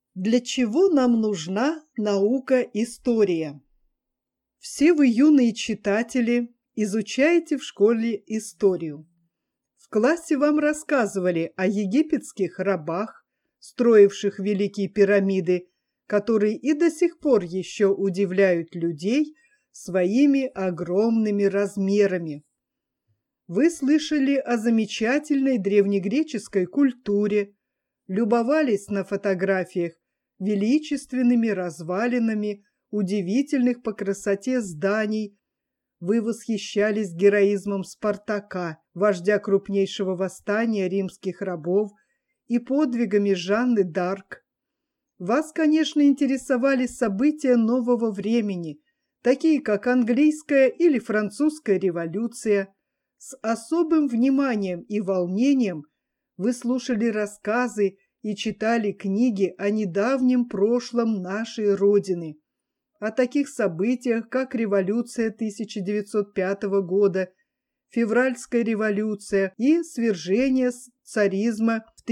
Для чего нам нужна наука-история? Все вы, юные читатели, изучаете в школе историю. В классе вам рассказывали о египетских рабах, строивших великие пирамиды, которые и до сих пор еще удивляют людей своими огромными размерами. Вы слышали о замечательной древнегреческой культуре, любовались на фотографиях величественными развалинами удивительных по красоте зданий. Вы восхищались героизмом Спартака, вождя крупнейшего восстания римских рабов, и подвигами Жанны д'Арк. Вас, конечно, интересовали события нового времени, такие как английская или французская революция. С особым вниманием и волнением вы слушали рассказы и читали книги о недавнем прошлом нашей Родины, о таких событиях, как революция 1905 года, февральская революция и свержение царизма в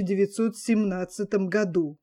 1917 году.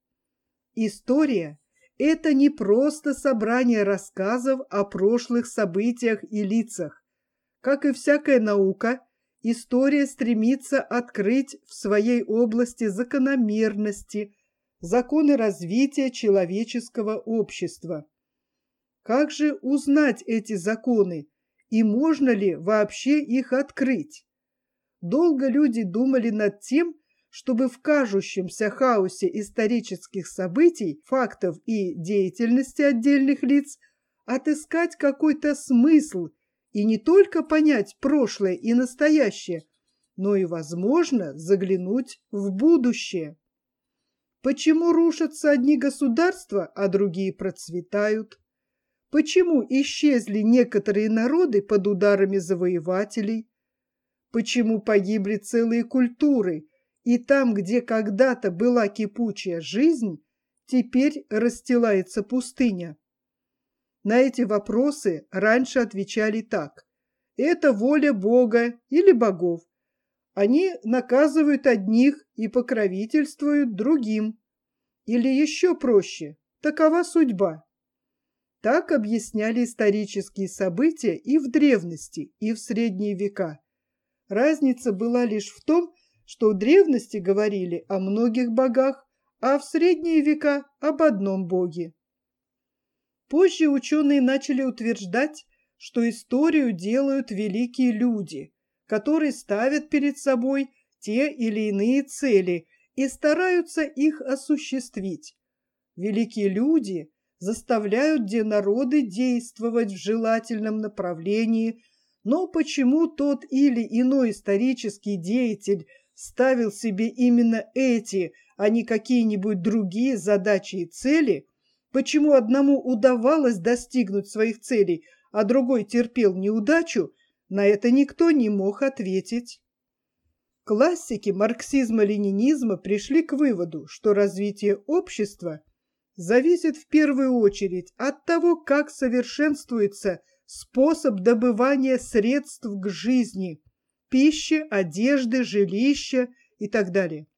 История – это не просто собрание рассказов о прошлых событиях и лицах. Как и всякая наука, история стремится открыть в своей области закономерности, законы развития человеческого общества. Как же узнать эти законы, и можно ли вообще их открыть? Долго люди думали над тем, чтобы в кажущемся хаосе исторических событий, фактов и деятельности отдельных лиц отыскать какой-то смысл и не только понять прошлое и настоящее, но и, возможно, заглянуть в будущее. Почему рушатся одни государства, а другие процветают? Почему исчезли некоторые народы под ударами завоевателей? Почему погибли целые культуры, и там, где когда-то была кипучая жизнь, теперь расстилается пустыня? На эти вопросы раньше отвечали так: это воля Бога или богов. Они наказывают одних и покровительствуют другим. Или еще проще, такова судьба. Так объясняли исторические события и в древности, и в средние века. Разница была лишь в том, что в древности говорили о многих богах, а в средние века об одном боге. Позже ученые начали утверждать, что историю делают великие люди, которые ставят перед собой те или иные цели и стараются их осуществить. Великие люди заставляют народы действовать в желательном направлении, но почему тот или иной исторический деятель ставил себе именно эти, а не какие-нибудь другие задачи и цели, почему одному удавалось достигнуть своих целей, а другой терпел неудачу, на это никто не мог ответить. Классики марксизма-ленинизма пришли к выводу, что развитие общества зависит в первую очередь от того, как совершенствуется способ добывания средств к жизни, пищи, одежды, жилища и так далее.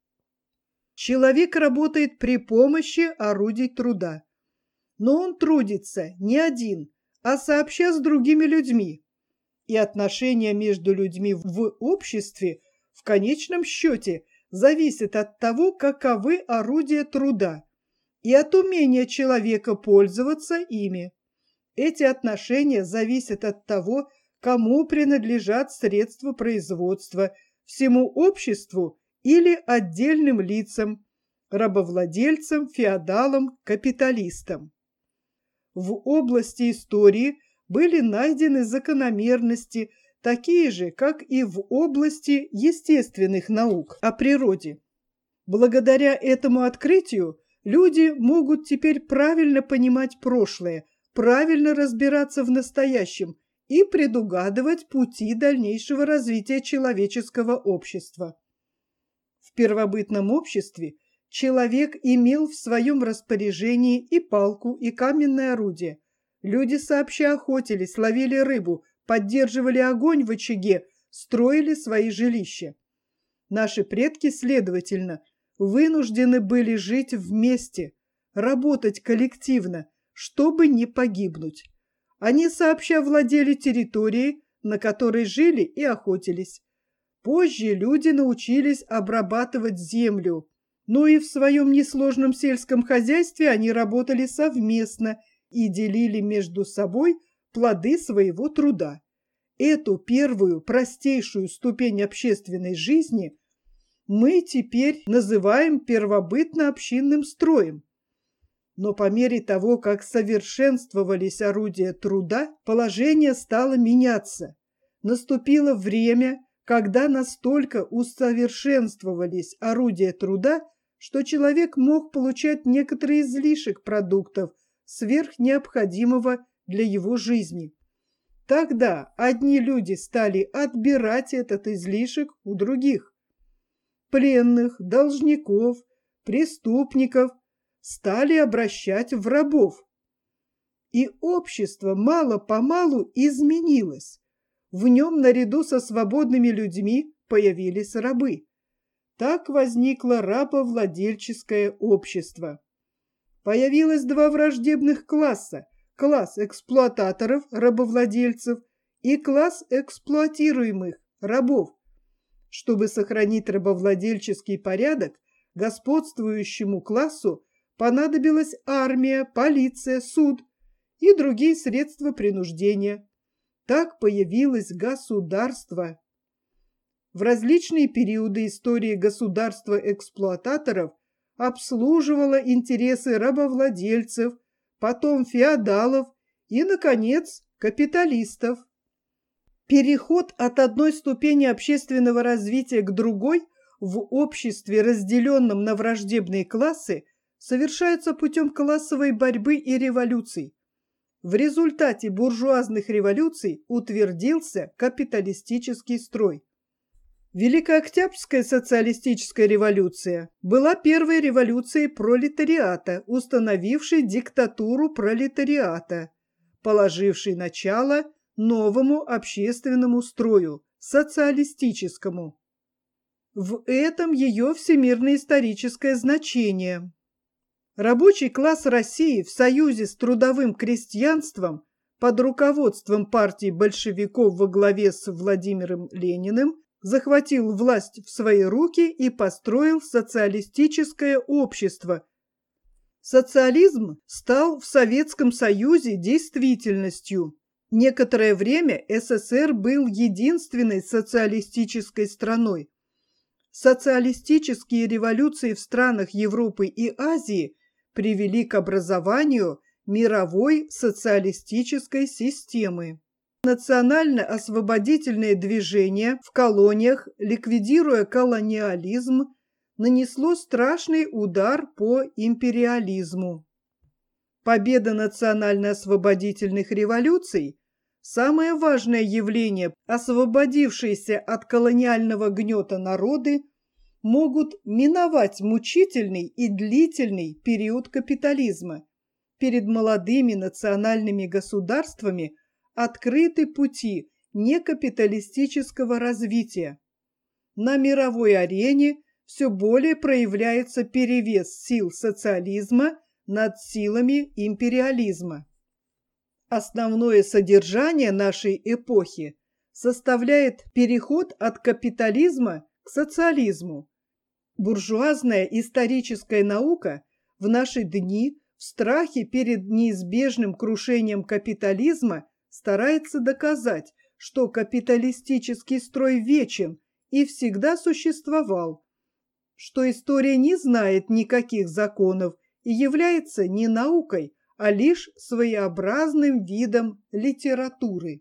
Человек работает при помощи орудий труда, но он трудится не один, а сообща с другими людьми, и отношения между людьми в обществе в конечном счете зависят от того, каковы орудия труда, и от умения человека пользоваться ими. Эти отношения зависят от того, кому принадлежат средства производства, всему обществу или отдельным лицам, рабовладельцам, феодалам, капиталистам. В области истории были найдены закономерности, такие же, как и в области естественных наук о природе. Благодаря этому открытию люди могут теперь правильно понимать прошлое, правильно разбираться в настоящем и предугадывать пути дальнейшего развития человеческого общества. В первобытном обществе человек имел в своем распоряжении и палку, и каменное орудие. Люди сообща охотились, ловили рыбу, поддерживали огонь в очаге, строили свои жилища. Наши предки, следовательно, вынуждены были жить вместе, работать коллективно, чтобы не погибнуть. Они сообща владели территорией, на которой жили и охотились. Позже люди научились обрабатывать землю, но и в своем несложном сельском хозяйстве они работали совместно и делили между собой плоды своего труда. Эту первую, простейшую ступень общественной жизни мы теперь называем первобытно-общинным строем. Но по мере того, как совершенствовались орудия труда, положение стало меняться. Наступило время, когда настолько усовершенствовались орудия труда, что человек мог получать некоторый излишек продуктов сверх необходимого для его жизни. Тогда одни люди стали отбирать этот излишек у других. Пленных, должников, преступников стали обращать в рабов. И общество мало-помалу изменилось. В нем наряду со свободными людьми появились рабы. Так возникло рабовладельческое общество. Появилось два враждебных класса: класс эксплуататоров, рабовладельцев, и класс эксплуатируемых, рабов. Чтобы сохранить рабовладельческий порядок, господствующему классу понадобилась армия, полиция, суд и другие средства принуждения. Так появилось государство. В различные периоды истории государство-эксплуататоров обслуживало интересы рабовладельцев, потом феодалов и, наконец, капиталистов. Переход от одной ступени общественного развития к другой в обществе, разделенном на враждебные классы, совершается путем классовой борьбы и революций. В результате буржуазных революций утвердился капиталистический строй. Великая Октябрьская социалистическая революция была первой революцией пролетариата, установившей диктатуру пролетариата, положившей начало новому общественному строю, социалистическому. В этом ее всемирно-историческое значение. Рабочий класс России в союзе с трудовым крестьянством под руководством партии большевиков во главе с Владимиром Лениным захватил власть в свои руки и построил социалистическое общество. Социализм стал в Советском Союзе действительностью. Некоторое время СССР был единственной социалистической страной. Социалистические революции в странах Европы и Азии привели к образованию мировой социалистической системы. Национально-освободительное движение в колониях, ликвидируя колониализм, нанесло страшный удар по империализму. Победа национально-освободительных революций – самое важное явление. Освободившиеся от колониального гнета народы могут миновать мучительный и длительный период капитализма. Перед молодыми национальными государствами открыты пути некапиталистического развития. На мировой арене все более проявляется перевес сил социализма над силами империализма. Основное содержание нашей эпохи составляет переход от капитализма к социализму. Буржуазная историческая наука в наши дни в страхе перед неизбежным крушением капитализма старается доказать, что капиталистический строй вечен и всегда существовал, что история не знает никаких законов и является не наукой, а лишь своеобразным видом литературы.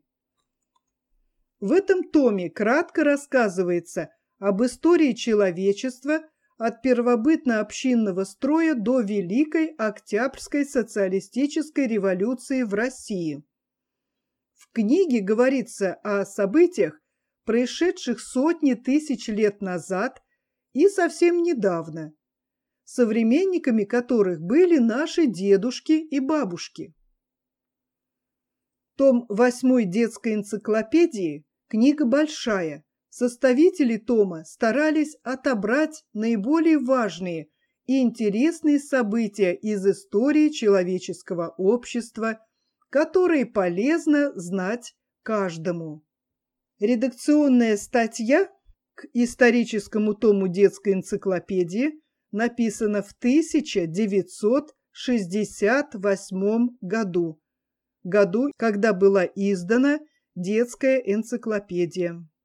В этом томе кратко рассказывается об истории человечества от первобытно-общинного строя до Великой Октябрьской социалистической революции в России. В книге говорится о событиях, происшедших сотни тысяч лет назад и совсем недавно, современниками которых были наши дедушки и бабушки. Том 8 детской энциклопедии, книга большая, Составители тома старались отобрать наиболее важные и интересные события из истории человеческого общества, которые полезно знать каждому. Редакционная статья к историческому тому детской энциклопедии написана в 1968 году, когда была издана детская энциклопедия.